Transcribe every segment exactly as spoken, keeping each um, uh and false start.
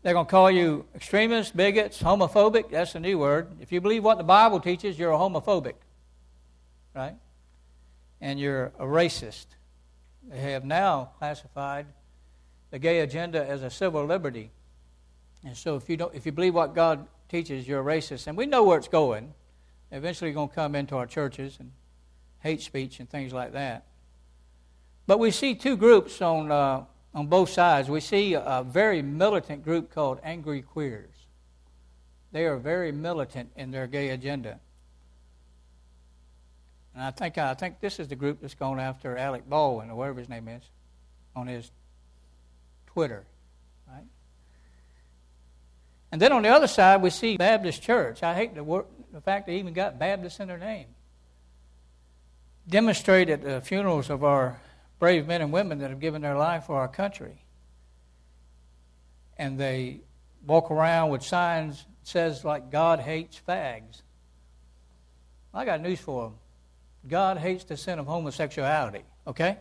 They're going to call you extremists, bigots, homophobic. That's a new word. If you believe what the Bible teaches, you're a homophobic, right? And you're a racist. They have now classified the gay agenda as a civil liberty. And so if you don't, if you believe what God teaches, you're a racist. And we know where it's going. Eventually going to come into our churches and hate speech and things like that. But we see two groups on uh, on both sides. We see a very militant group called Angry Queers. They are very militant in their gay agenda. And I think I think this is the group that's going after Alec Baldwin, or whatever his name is, on his Twitter, right? And then on the other side, we see Baptist Church. I hate the, word, the fact they even got Baptist in their name. Demonstrate at the funerals of our brave men and women that have given their life for our country. And they walk around with signs that says like, God hates fags. I got news for them. God hates the sin of homosexuality, okay?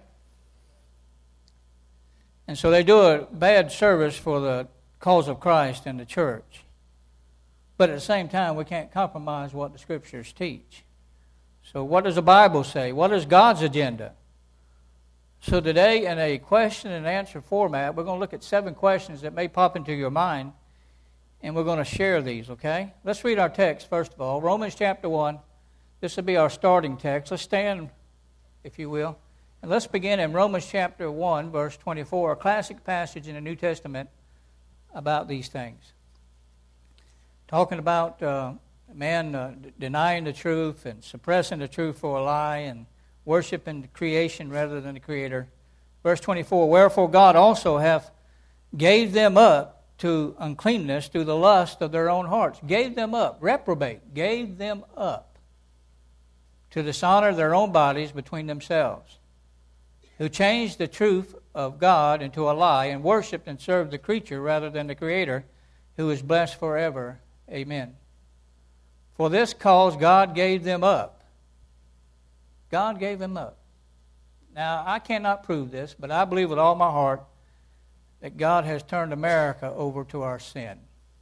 And so they do a bad service for the cause of Christ and the church. But at the same time, we can't compromise what the Scriptures teach. So what does the Bible say? What is God's agenda? So today, in a question and answer format, we're going to look at seven questions that may pop into your mind, and we're going to share these, okay? Let's read our text, first of all. Romans chapter one. This will be our starting text. Let's stand, if you will. And let's begin in Romans chapter one, verse twenty-four, a classic passage in the New Testament about these things. Talking about uh, man uh, d- denying the truth and suppressing the truth for a lie and worshiping the creation rather than the Creator. Verse twenty-four, wherefore God also hath gave them up to uncleanness through the lust of their own hearts. Gave them up, reprobate, gave them up to dishonor their own bodies between themselves, who changed the truth of God into a lie and worshipped and served the creature rather than the Creator, who is blessed forever. Amen. For this cause God gave them up. God gave them up. Now, I cannot prove this, but I believe with all my heart that God has turned America over to our sin.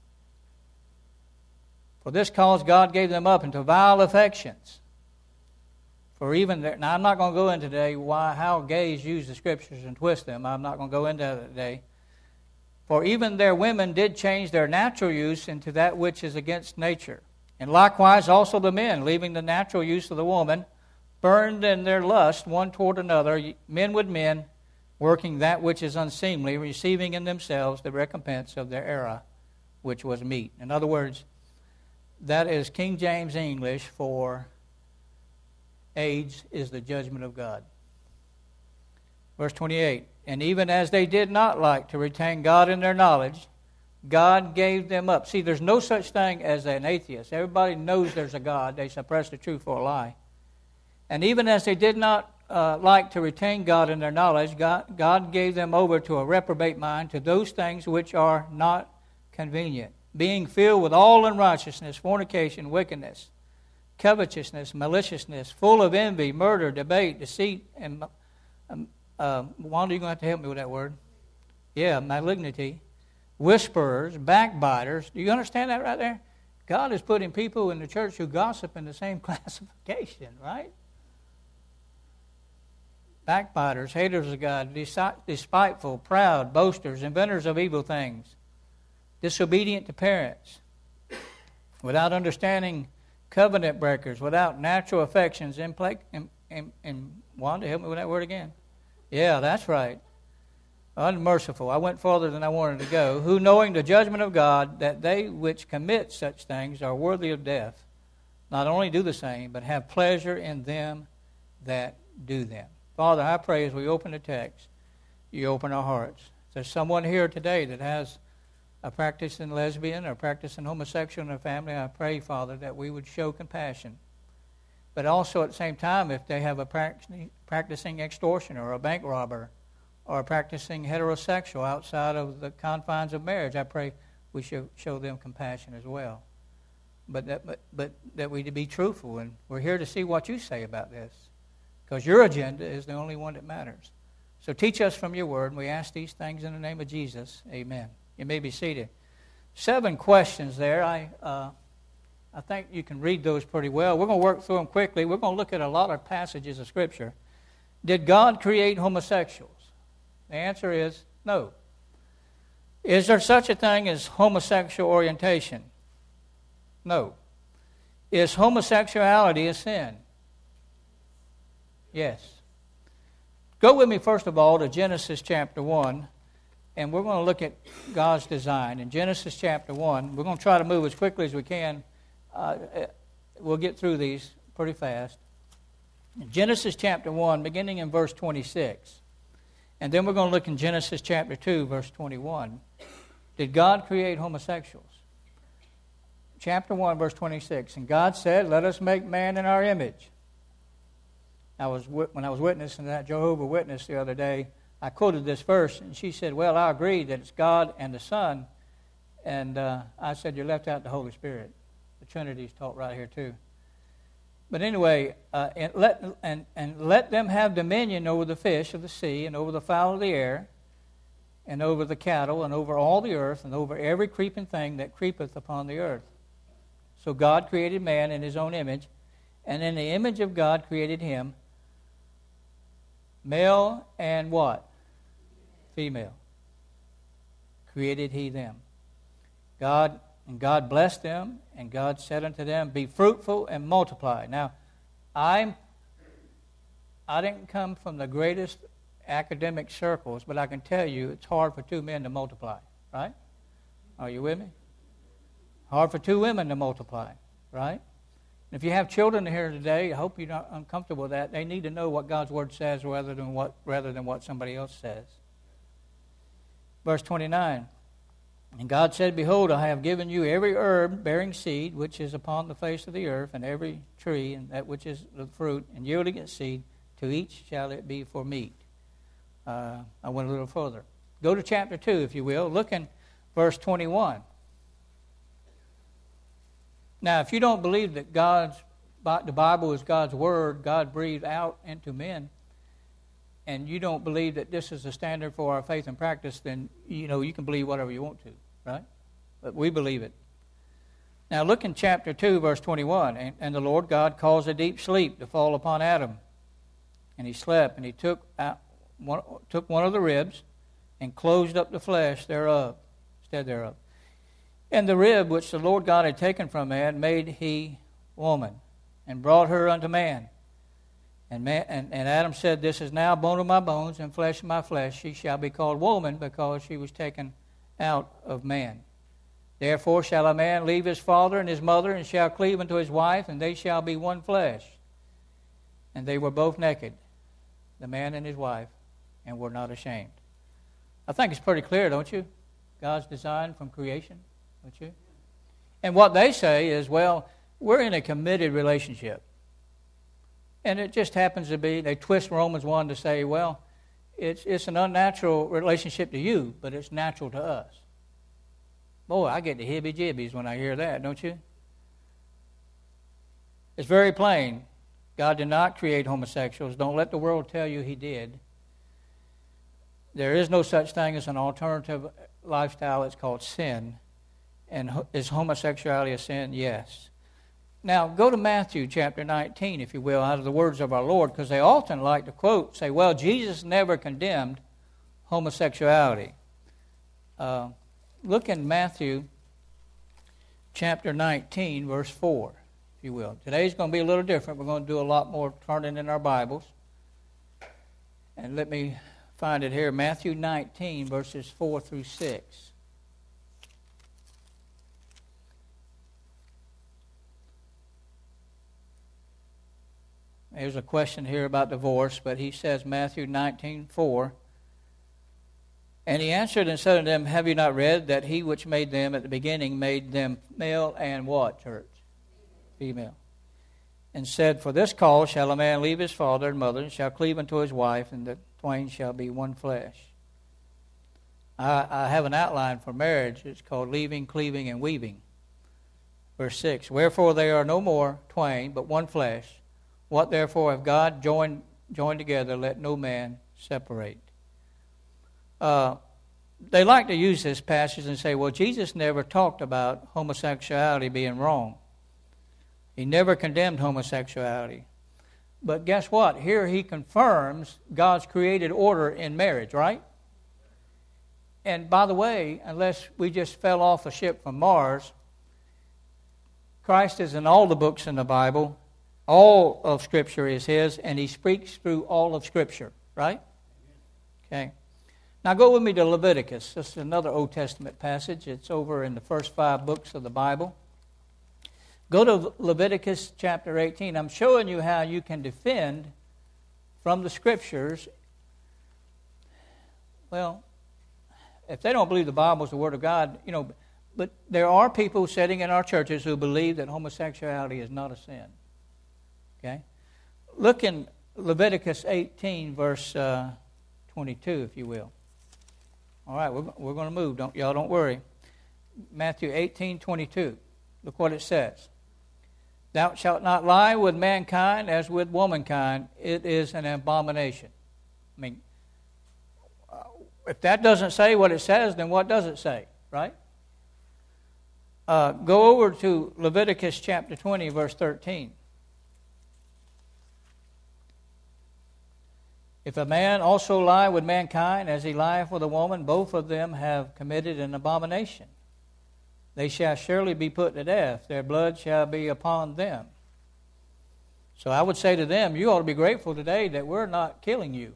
For this cause God gave them up into vile affections. For even there, now I'm not going to go into today why how gays use the Scriptures and twist them. I'm not going to go into that today. For even their women did change their natural use into that which is against nature. And likewise also the men, leaving the natural use of the woman, burned in their lust one toward another, men with men, working that which is unseemly, receiving in themselves the recompense of their error, which was meat. In other words, that is King James English for age is the judgment of God. Verse twenty-eight, and even as they did not like to retain God in their knowledge, God gave them up. See, there's no such thing as an atheist. Everybody knows there's a God. They suppress the truth for a lie. And even as they did not uh, like to retain God in their knowledge, God, God gave them over to a reprobate mind, to those things which are not convenient, being filled with all unrighteousness, fornication, wickedness, covetousness, maliciousness, full of envy, murder, debate, deceit, and um, uh, Wanda, you're going to have to help me with that word. Yeah, malignity, whisperers, backbiters. Do you understand that right there? God is putting people in the church who gossip in the same classification, right? Backbiters, haters of God, despiteful, proud, boasters, inventors of evil things, disobedient to parents, without understanding, covenant breakers, without natural affections, and, and, and, and Wanda, help me with that word again. Yeah, that's right. Unmerciful. I went farther than I wanted to go. Who, knowing the judgment of God, that they which commit such things are worthy of death, not only do the same, but have pleasure in them that do them. Father, I pray as we open the text, you open our hearts. If there's someone here today that has a practicing lesbian or practicing homosexual in their family, I pray, Father, that we would show compassion. But also at the same time, if they have a practicing extortioner or a bank robber or a practicing heterosexual outside of the confines of marriage, I pray we should show them compassion as well. But that, but, but that we be truthful, and we're here to see what you say about this, because your agenda is the only one that matters. So teach us from your word, and we ask these things in the name of Jesus. Amen. You may be seated. seven questions there. I uh, I think you can read those pretty well. We're going to work through them quickly. We're going to look at a lot of passages of Scripture. Did God create homosexuals? The answer is no. Is there such a thing as homosexual orientation? No. Is homosexuality a sin? Yes. Go with me, first of all, to Genesis chapter one, and we're going to look at God's design. In Genesis chapter one, we're going to try to move as quickly as we can. Uh, we'll get through these pretty fast. In Genesis chapter one, beginning in verse twenty-six, and then we're going to look in Genesis chapter two, verse twenty-one. Did God create homosexuals? Chapter one, verse twenty-six. And God said, let us make man in our image. I was When I was witnessing that Jehovah Witness the other day, I quoted this verse, and she said, well, I agree that it's God and the Son. And uh, I said, you left out the Holy Spirit. The Trinity is taught right here too. But anyway, uh, and, let, and, and let them have dominion over the fish of the sea, and over the fowl of the air, and over the cattle, and over all the earth, and over every creeping thing that creepeth upon the earth. So God created man in his own image, and in the image of God created him, male and what? Female. Created he them. God and God blessed them, and God said unto them, be fruitful and multiply. Now, I'm I didn't come from the greatest academic circles, but I can tell you it's hard for two men to multiply, right? Are you with me? Hard for two women to multiply, right? If you have children here today, I hope you're not uncomfortable with that. They need to know what God's Word says rather than what rather than what somebody else says. Verse twenty-nine. And God said, behold, I have given you every herb bearing seed, which is upon the face of the earth, and every tree, and that which is the fruit, and yielding its seed, to each shall it be for meat. Uh, I went a little further. Go to chapter two, if you will. Look in verse twenty-one. Now, if you don't believe that God's the Bible is God's Word, God breathed out into men, and you don't believe that this is the standard for our faith and practice, then, you know, you can believe whatever you want to, right? But we believe it. Now, look in chapter two, verse twenty-one. And, and the Lord God caused a deep sleep to fall upon Adam. And he slept, and he took out one, took one of the ribs and closed up the flesh thereof, instead thereof. And the rib which the Lord God had taken from man made he woman, and brought her unto man. And, man, and, and Adam said, this is now bone of my bones and flesh of my flesh. She shall be called woman, because she was taken out of man. Therefore shall a man leave his father and his mother, and shall cleave unto his wife, and they shall be one flesh. And they were both naked, the man and his wife, and were not ashamed. I think it's pretty clear, don't you? God's design from creation, don't you? And what they say is, well, we're in a committed relationship. And it just happens to be, they twist Romans one to say, well, it's it's an unnatural relationship to you, but it's natural to us. Boy, I get the hibby-jibbies when I hear that, don't you? It's very plain. God did not create homosexuals. Don't let the world tell you he did. There is no such thing as an alternative lifestyle. It's called sin. And is homosexuality a sin? Yes. Now, go to Matthew chapter nineteen, if you will, out of the words of our Lord, because they often like to quote, say, well, Jesus never condemned homosexuality. Uh, look in Matthew chapter nineteen, verse four, if you will. Today's going to be a little different. We're going to do a lot more turning in our Bibles. And let me find it here. Matthew nineteen, verses four through six. There's a question here about divorce, but he says, Matthew nineteen four, and he answered and said unto them, have you not read that he which made them at the beginning made them male and what, church? Female. And said, for this cause shall a man leave his father and mother, and shall cleave unto his wife, and the twain shall be one flesh. I, I have an outline for marriage. It's called leaving, cleaving, and weaving. Verse six, wherefore they are no more twain, but one flesh. What therefore have God joined joined together, let no man separate. Uh, they like to use this passage and say, well, Jesus never talked about homosexuality being wrong. He never condemned homosexuality. But guess what? Here he confirms God's created order in marriage, right? And by the way, unless we just fell off a ship from Mars, Christ is in all the books in the Bible. All of Scripture is His, and He speaks through all of Scripture, right? Okay. Now go with me to Leviticus. This is another Old Testament passage. It's over in the first five books of the Bible. Go to Leviticus chapter eighteen. I'm showing you how you can defend from the Scriptures. Well, if they don't believe the Bible is the Word of God, you know, but there are people sitting in our churches who believe that homosexuality is not a sin. Okay? Look in Leviticus eighteen, verse uh, twenty-two, if you will. All right, we're, we're going to move. Don't y'all don't worry. Matthew eighteen, twenty-two. Look what it says. Thou shalt not lie with mankind as with womankind. It is an abomination. I mean, if that doesn't say what it says, then what does it say, right? Uh, go over to Leviticus chapter twenty, verse thirteen. If a man also lie with mankind as he lieth with a woman, both of them have committed an abomination. They shall surely be put to death. Their blood shall be upon them. So I would say to them, you ought to be grateful today that we're not killing you.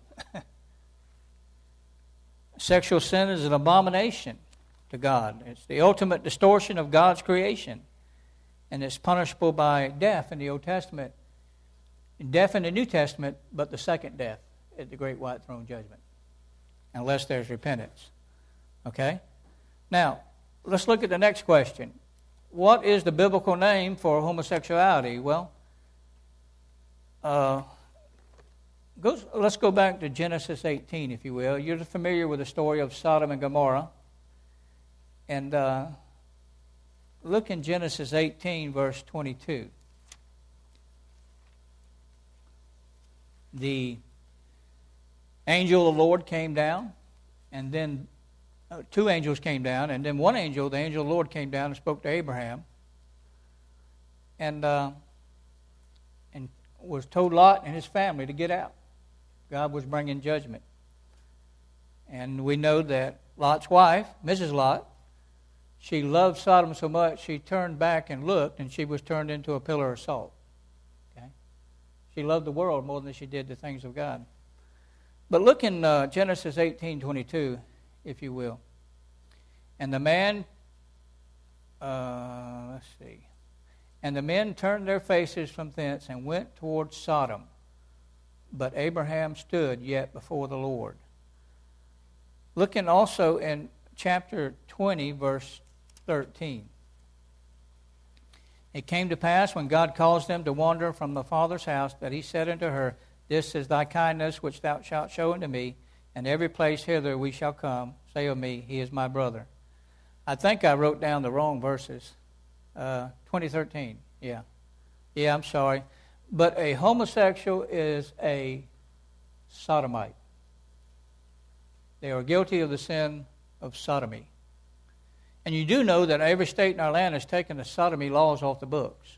Sexual sin is an abomination to God. It's the ultimate distortion of God's creation. And it's punishable by death in the Old Testament. Death in the New Testament, but the second death at the great white throne judgment. Unless there's repentance. Okay? Now, let's look at the next question. What is the biblical name for homosexuality? Well, uh, go, let's go back to Genesis eighteen, if you will. You're familiar with the story of Sodom and Gomorrah. And uh, look in Genesis eighteen, verse twenty-two. The angel of the Lord came down, and then uh, two angels came down, and then one angel, the angel of the Lord, came down and spoke to Abraham, and uh, and was told Lot and his family to get out. God was bringing judgment. And we know that Lot's wife, Missus Lot, she loved Sodom so much, she turned back and looked, and she was turned into a pillar of salt. Okay? She loved the world more than she did the things of God. But look in uh, Genesis eighteen twenty-two, if you will. And the man, uh, let's see. And the men turned their faces from thence and went towards Sodom. But Abraham stood yet before the Lord. Looking also in chapter twenty, verse thirteen. It came to pass when God caused them to wander from the father's house that he said unto her, This is thy kindness which thou shalt show unto me, and every place hither we shall come. Say of me, he is my brother. I think I wrote down the wrong verses. Uh, twenty thirteen, yeah. Yeah, I'm sorry. But a homosexual is a sodomite. They are guilty of the sin of sodomy. And you do know that every state in our land has taken the sodomy laws off the books.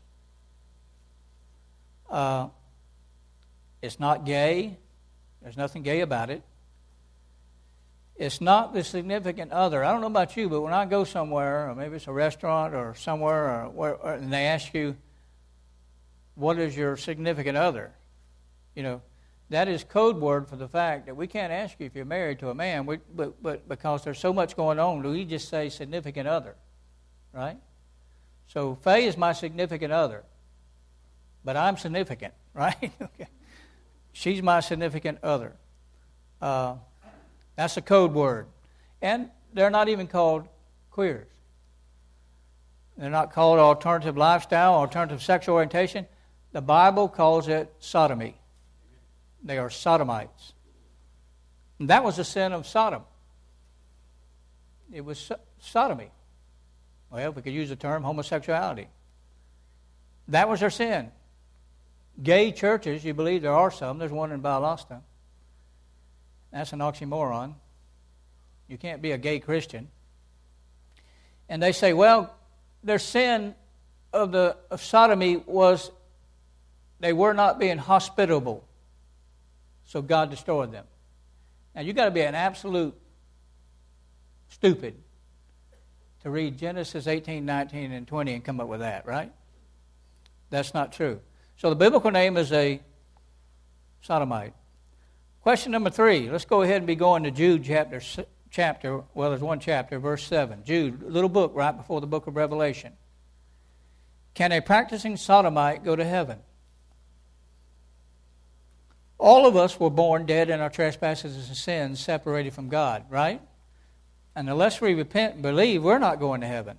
Uh, it's not gay. There's nothing gay about it. It's not the significant other. I don't know about you, but when I go somewhere, or maybe it's a restaurant or somewhere, or where, or, and they ask you, what is your significant other? You know, that is code word for the fact that we can't ask you if you're married to a man, we, but, but because there's so much going on, we just say significant other, right? So Faye is my significant other, but I'm significant, right? Okay. She's my significant other. Uh, that's a code word. And they're not even called queers. They're not called alternative lifestyle, alternative sexual orientation. The Bible calls it sodomy. They are sodomites. And that was the sin of Sodom. It was so- sodomy. Well, we could use the term homosexuality. That was their sin. Gay churches, you believe there are some. There's one in Valdosta. That's an oxymoron. You can't be a gay Christian. And they say, well, their sin of the of sodomy was they were not being hospitable, so God destroyed them. Now, you've got to be an absolute stupid to read Genesis eighteen, nineteen, and twenty and come up with that, right? That's not true. So the biblical name is a sodomite. Question number three. Let's go ahead and be going to Jude chapter, chapter well, there's one chapter, verse seven. Jude, little book right before the book of Revelation. Can a practicing sodomite go to heaven? All of us were born dead in our trespasses and sins, separated from God, right? And unless we repent and believe, we're not going to heaven.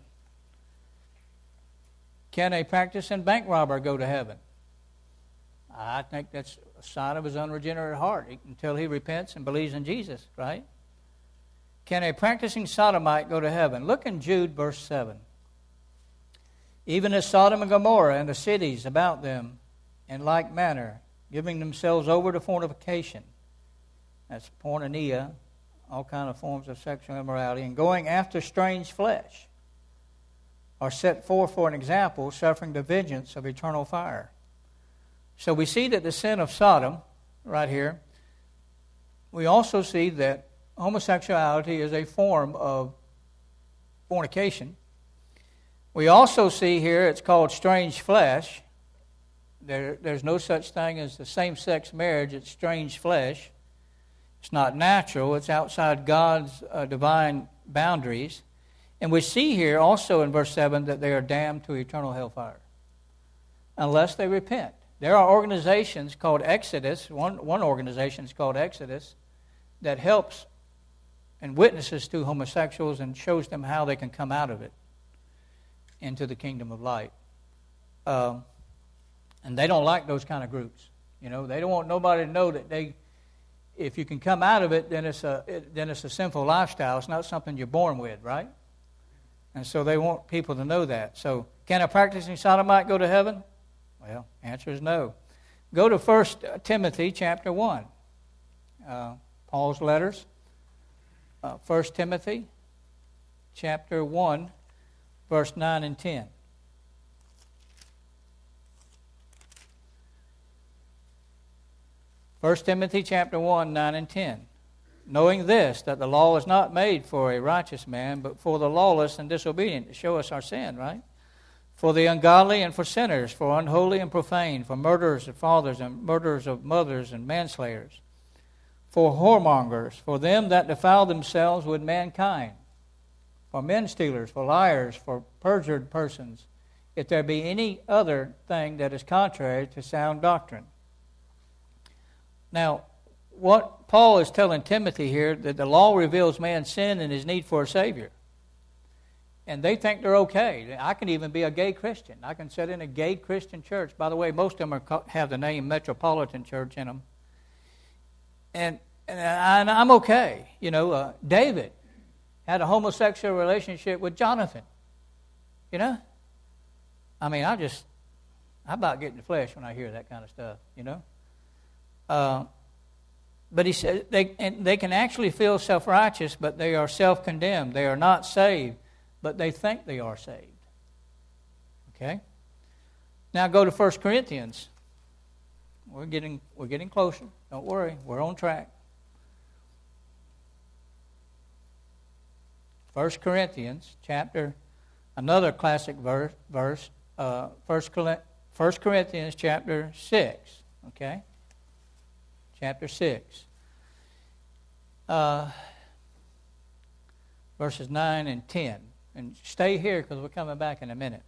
Can a practicing bank robber go to heaven? I think that's a sign of his unregenerate heart until he repents and believes in Jesus, right? Can a practicing sodomite go to heaven? Look in Jude, verse seven. Even as Sodom and Gomorrah and the cities about them in like manner, giving themselves over to fornication, that's porneia, all kind of forms of sexual immorality, and going after strange flesh, are set forth for an example, suffering the vengeance of eternal fire. So we see that the sin of Sodom, right here, we also see that homosexuality is a form of fornication. We also see here it's called strange flesh. There, there's no such thing as the same-sex marriage. It's strange flesh. It's not natural. It's outside God's uh, divine boundaries. And we see here also in verse seven that they are damned to eternal hellfire unless they repent. There are organizations called Exodus, one, one organization is called Exodus, that helps and witnesses to homosexuals and shows them how they can come out of it into the kingdom of light. Um, and they don't like those kind of groups. You know, they don't want nobody to know that they, if you can come out of it, then it's a it, then it's a sinful lifestyle. It's not something you're born with, right? And so they want people to know that. So can a practicing sodomite go to heaven? Well, answer is no. Go to First Timothy chapter one. Uh, Paul's letters. Uh, First Timothy chapter one, verse nine and ten. First Timothy chapter one, nine and ten. Knowing this, that the law is not made for a righteous man, but for the lawless and disobedient, to show us our sin, right? For the ungodly and for sinners, for unholy and profane, for murderers of fathers and murderers of mothers and manslayers, for whoremongers, for them that defile themselves with mankind, for men stealers, for liars, for perjured persons, if there be any other thing that is contrary to sound doctrine. Now, what Paul is telling Timothy here, that the law reveals man's sin and his need for a Savior. And they think they're okay. I can even be a gay Christian. I can sit in a gay Christian church. By the way, most of them are, have the name Metropolitan Church in them. And, and, I, and I'm okay. You know, uh, David had a homosexual relationship with Jonathan. You know? I mean, I just, I about get in the flesh when I hear that kind of stuff, you know? Uh, but he said they and they can actually feel self-righteous, but they are self-condemned. They are not saved, but they think they are saved. Okay? Now go to First Corinthians. We're getting we're getting closer. Don't worry, we're on track. First Corinthians chapter, another classic verse, verse uh, First First Corinthians chapter six. Okay. Chapter six, uh, verses nine and ten. And stay here because we're coming back in a minute.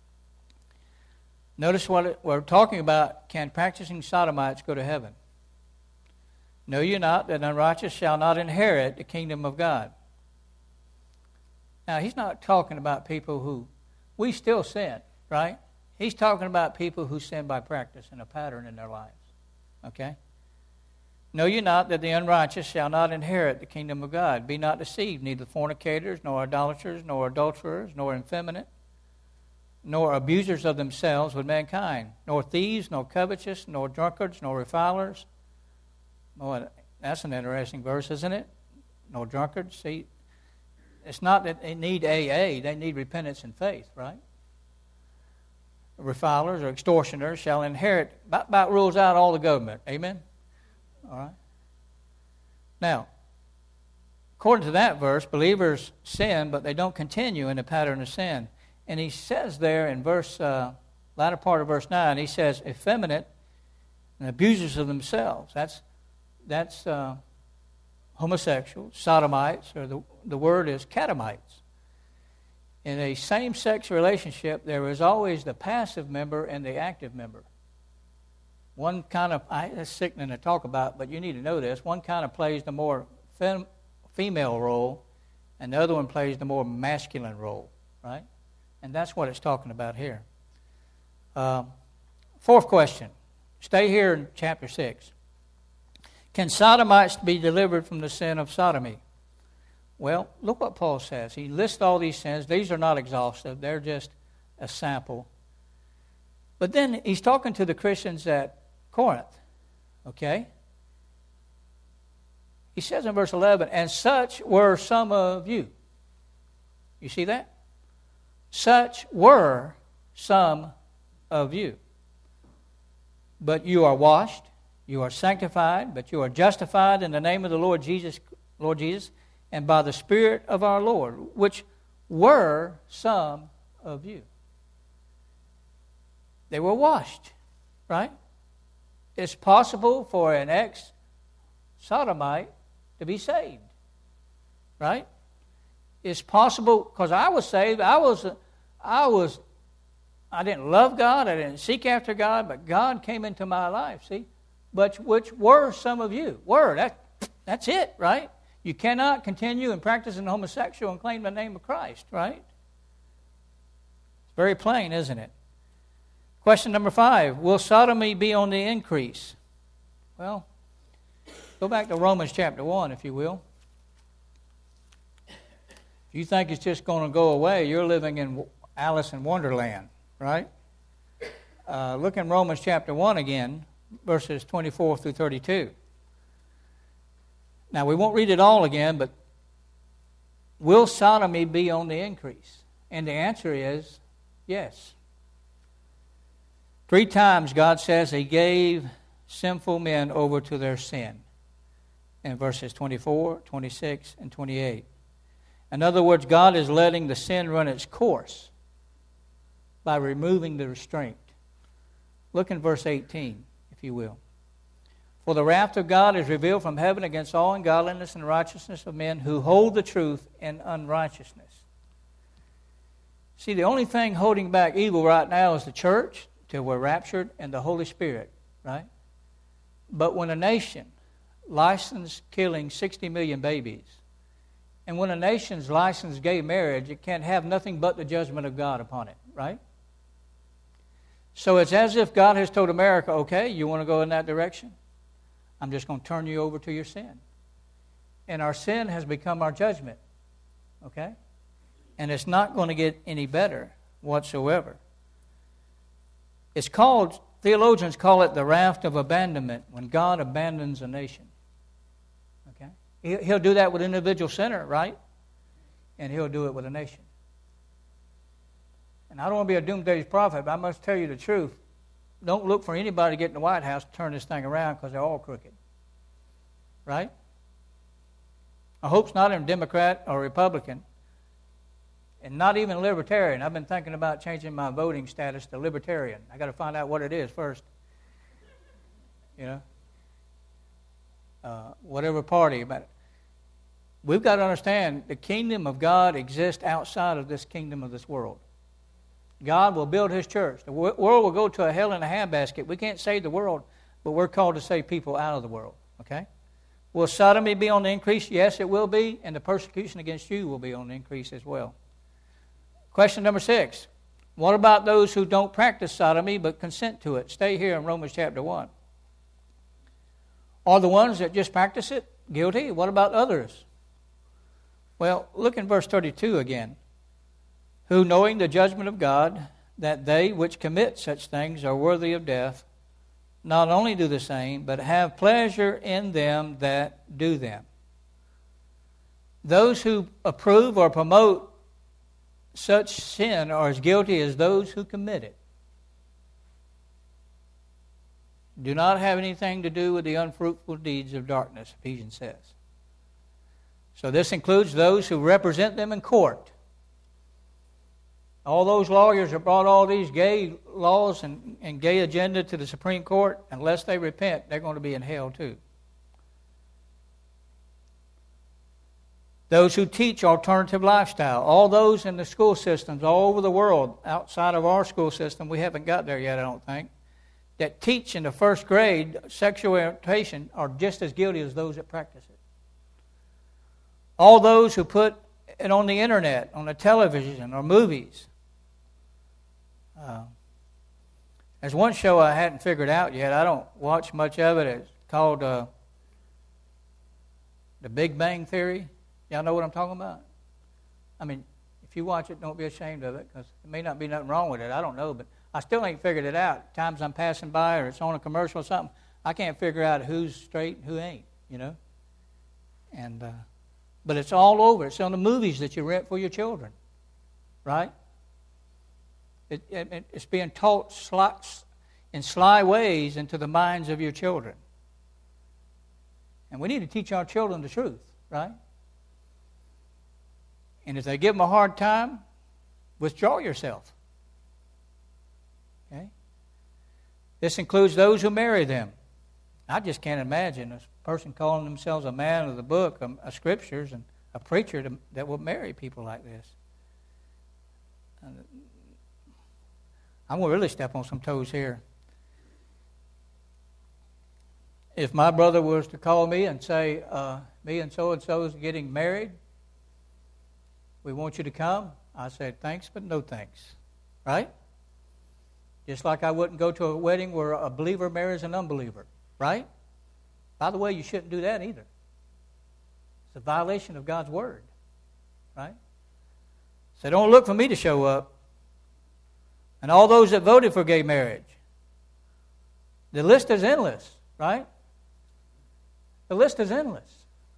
Notice what it, we're talking about. Can practicing sodomites go to heaven? Know you not that unrighteous shall not inherit the kingdom of God? Now, he's not talking about people who, we still sin, right? He's talking about people who sin by practice and a pattern in their lives. Okay? Know ye not that the unrighteous shall not inherit the kingdom of God? Be not deceived, neither fornicators, nor idolaters, nor adulterers, nor effeminate, nor abusers of themselves with mankind, nor thieves, nor covetous, nor drunkards, nor revilers. Boy, that's an interesting verse, isn't it? nor drunkards. See, it's not that they need A A, they need repentance and faith, right? Revilers or extortioners shall inherit, about, about rules out all the government. Amen? All right. Now, according to that verse, believers sin, but they don't continue in the pattern of sin. And he says there in verse, uh, latter part of verse nine, he says, effeminate and abusers of themselves. That's that's uh, homosexuals, sodomites, or the, the word is catamites. In a same-sex relationship, there is always the passive member and the active member. One kind of, I, that's sickening to talk about, but you need to know this. One kind of plays the more fem, female role, and the other one plays the more masculine role, right? And that's what it's talking about here. Uh, fourth question. Stay here in chapter six. Can sodomites be delivered from the sin of sodomy? Well, look what Paul says. He lists all these sins. These are not exhaustive. They're just a sample. But then he's talking to the Christians at Corinth. Okay? He says in verse eleven, and such were some of you. You see that? Such were some of you. But you are washed, you are sanctified, but you are justified in the name of the Lord Jesus, Lord Jesus, and by the Spirit of our Lord, which were some of you. They were washed, right? It's possible for an ex-sodomite to be saved, right? It's possible, because I was saved, I was, I was, I didn't love God, I didn't seek after God, but God came into my life, see? But which were some of you. Were, that, that's it, right? You cannot continue in practicing homosexual and claim the name of Christ, right? It's very plain, isn't it? Question number five, will sodomy be on the increase? Well, go back to Romans chapter one, if you will. If you think it's just going to go away, you're living in Alice in Wonderland, right? Uh, look in Romans chapter one again, verses twenty-four through thirty-two. Now, we won't read it all again, but will sodomy be on the increase? And the answer is yes. Three times God says He gave sinful men over to their sin. In verses twenty-four, twenty-six, and twenty-eight. In other words, God is letting the sin run its course by removing the restraint. Look in verse eighteen, if you will. For the wrath of God is revealed from heaven against all ungodliness and righteousness of men who hold the truth in unrighteousness. See, the only thing holding back evil right now is the church, till we're raptured, and the Holy Spirit, right? But when a nation licensed killing sixty million babies, and when a nation's licensed gay marriage, it can't have nothing but the judgment of God upon it, right? So it's as if God has told America, okay, you want to go in that direction? I'm just going to turn you over to your sin. And our sin has become our judgment, okay? And it's not going to get any better whatsoever. It's called, theologians call it the wrath of abandonment, when God abandons a nation. Okay? He'll do that with an individual sinner, right? And He'll do it with a nation. And I don't want to be a doomsday prophet, but I must tell you the truth. Don't look for anybody to get in the White House to turn this thing around, because they're all crooked. Right? I hope it's not a Democrat or Republican, and not even libertarian. I've been thinking about changing my voting status to libertarian. I got to find out what it is first. You know, uh, whatever party. But we've got to understand the kingdom of God exists outside of this kingdom of this world. God will build His church. The world will go to a hell in a handbasket. We can't save the world, but we're called to save people out of the world. Okay? Will sodomy be on the increase? Yes, it will be, and the persecution against you will be on the increase as well. Question number six. What about those who don't practice sodomy but consent to it? Stay here in Romans chapter one. Are the ones that just practice it guilty? What about others? Well, look in verse thirty-two again. Who, knowing the judgment of God, that they which commit such things are worthy of death, not only do the same, but have pleasure in them that do them. those who approve or promote such sin are as guilty as those who commit it. Do not have anything to do with the unfruitful deeds of darkness, Ephesians says. So this includes those who represent them in court. All those lawyers that brought all these gay laws and, and gay agenda to the Supreme Court, unless they repent, they're going to be in hell too. Those who teach alternative lifestyle, all those in the school systems all over the world, outside of our school system, we haven't got there yet, I don't think, that teach in the first grade sexual orientation are just as guilty as those that practice it. All those who put it on the internet, on the television, or movies. Uh, there's one show I hadn't figured out yet. I don't watch much of it. It's called uh, The Big Bang Theory. Y'all know what I'm talking about? I mean, if you watch it, don't be ashamed of it, because there may not be nothing wrong with it. I don't know, but I still ain't figured it out. Times I'm passing by or it's on a commercial or something, I can't figure out who's straight and who ain't, you know? And uh, but it's all over. It's on the movies that you rent for your children, right? It, it, it's being taught sly, in sly ways into the minds of your children. And we need to teach our children the truth, right? And if they give them a hard time, withdraw yourself. Okay? This includes those who marry them. I just can't imagine a person calling themselves a man of the book, a, a scriptures, and a preacher to, that will marry people like this. And I'm going to really step on some toes here. If my brother was to call me and say, uh, me and so-and-so is getting married, we want you to come, I said, thanks, but no thanks. Right? Just like I wouldn't go to a wedding where a believer marries an unbeliever. Right? By the way, you shouldn't do that either. It's a violation of God's word. Right? So don't look for me to show up. And all those that voted for gay marriage. The list is endless. Right? The list is endless.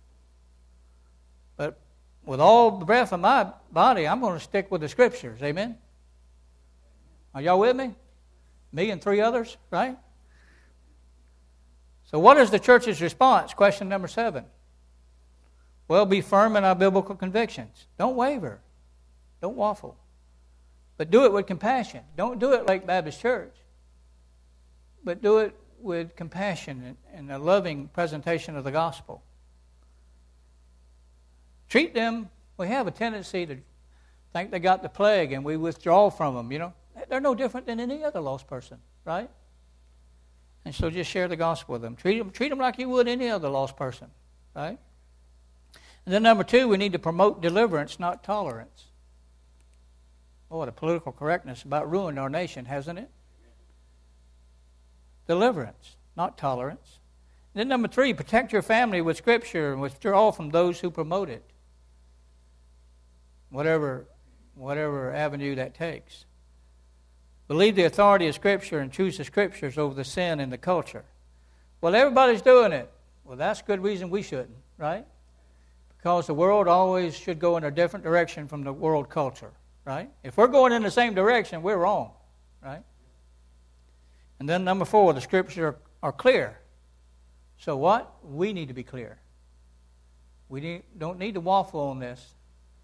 But with all the breath of my body, I'm going to stick with the scriptures. Amen? Are y'all with me? Me and three others, right? So what is the church's response? Question number seven. Well, be firm in our biblical convictions. Don't waver. Don't waffle. But do it with compassion. Don't do it like Baptist Church. But do it with compassion and a loving presentation of the gospel. Treat them, we have a tendency to think they got the plague and we withdraw from them, you know. They're no different than any other lost person, right? And so just share the gospel with them. Treat them, treat them like you would any other lost person, right? And then number two, we need to promote deliverance, not tolerance. Boy, the political correctness about ruined our nation, hasn't it? Deliverance, not tolerance. And then number three, protect your family with Scripture and withdraw from those who promote it. Whatever, whatever avenue that takes. Believe the authority of Scripture and choose the Scriptures over the sin in the culture. Well, everybody's doing it. Well, that's a good reason we shouldn't, right? Because the world always should go in a different direction from the world culture, right? If we're going in the same direction, we're wrong, right? And then number four, the Scriptures are, are clear. So what? We need to be clear. We need, don't need to waffle on this.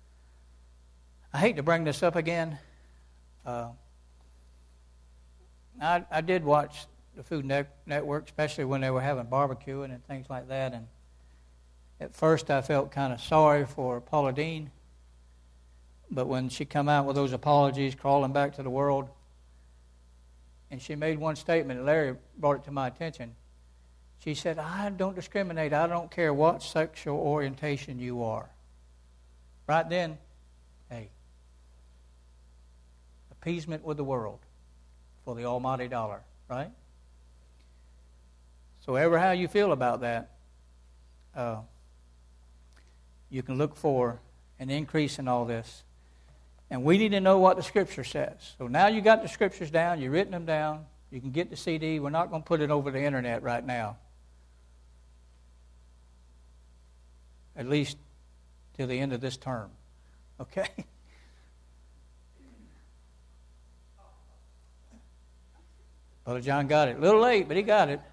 I hate to bring this up again. Uh, I, I did watch the Food Net- Network, especially when they were having barbecuing and things like that. And at first I felt kind of sorry for Paula Deen. But when she come out with those apologies, crawling back to the world, and she made one statement, and Larry brought it to my attention. She said, I don't discriminate. I don't care what sexual orientation you are. Right then, hey, appeasement with the world for the almighty dollar, right? So ever how you feel about that, uh, you can look for an increase in all this. And we need to know what the Scripture says. So now you got the Scriptures down, you've written them down, you can get the C D. We're not going to put it over the internet right now. At least till the end of this term. Okay? Brother John got it. A little late, but he got it.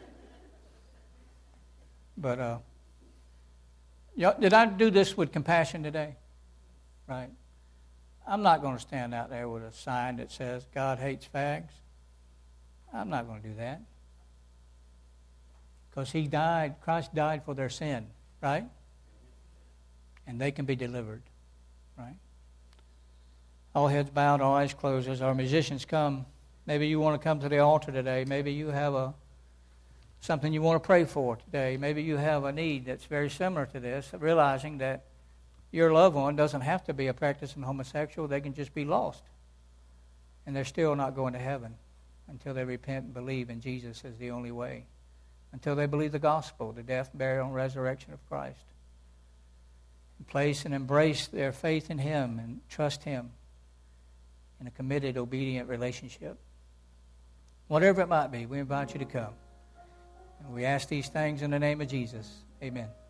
But uh, did I do this with compassion today? Right? I'm not going to stand out there with a sign that says, God hates fags. I'm not going to do that. Because he died, Christ died for their sin, right? And they can be delivered, right? All heads bowed, all eyes closed. As our musicians come, maybe you want to come to the altar today. Maybe you have a something you want to pray for today. Maybe you have a need that's very similar to this, realizing that your loved one doesn't have to be a practicing homosexual. They can just be lost. And they're still not going to heaven until they repent and believe in Jesus as the only way. Until they believe the gospel, the death, burial, and resurrection of Christ. And place and embrace their faith in Him and trust Him in a committed, obedient relationship. Whatever it might be, we invite you to come. And we ask these things in the name of Jesus. Amen.